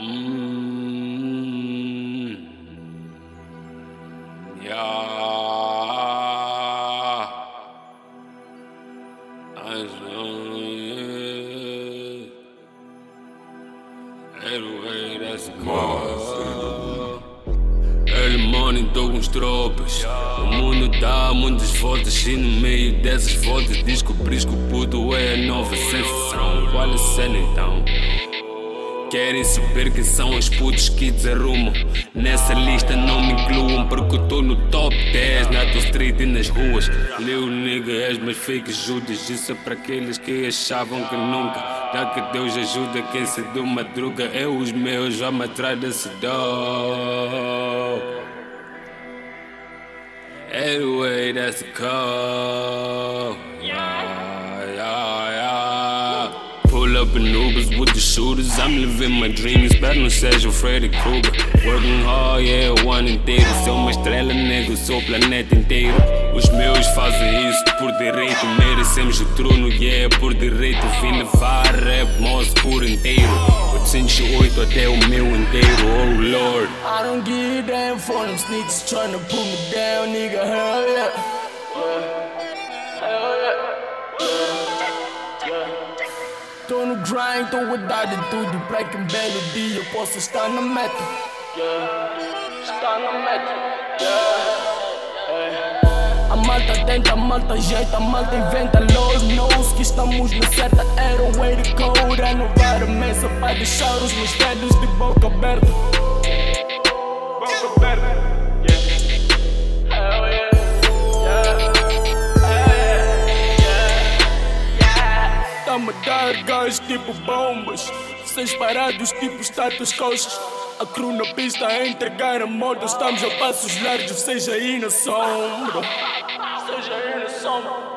Yeah. Anyway, that's cool. Early morning dou uns drops. O mundo dá muitas voltas e no meio dessas voltas descobris que o puto é a nova sensação. Qual é a cena então? Querem saber quem são os putos que desarrumam. Nessa lista não me incluam, porque eu tô no top 10 na tua street e nas ruas. Lil nigga, és mais fake Judas. Isso é para aqueles que achavam que nunca. Já que Deus ajuda quem se deu madruga. Eu os meus vamos atrás desse dog. Anyway, that's the call. Pull up in Ubers with the shooters. I'm living my dream, espero não seja o Freddy Krueger. Working hard, yeah, o ano inteiro. Sou uma estrela, nego, sou o planeta inteiro. Os meus fazem isso por direito. Merecemos o trono, yeah, por direito. Vim levar rap, moço, por inteiro. 808 até o meu inteiro, oh Lord. I don't give a damn for them snitches tryna pull me down, nigga, hell yeah. Hell yeah. Tô no grind, tô guardado em tudo. Black and belo dia, eu posso estar na meta. Estar na meta. A malta tenta, a malta ajeita, a malta inventa. Lord knows que estamos na certa. Era o way to go, renovar a mesa para deixar os meus velhos de boca aberta. Boca aberta. Tamo a dar gás tipo bombas, seis parados tipo status costas. A crew na pista a entregar a moda. Estamos a passos largos, seja aí na sombra. Seja aí na sombra.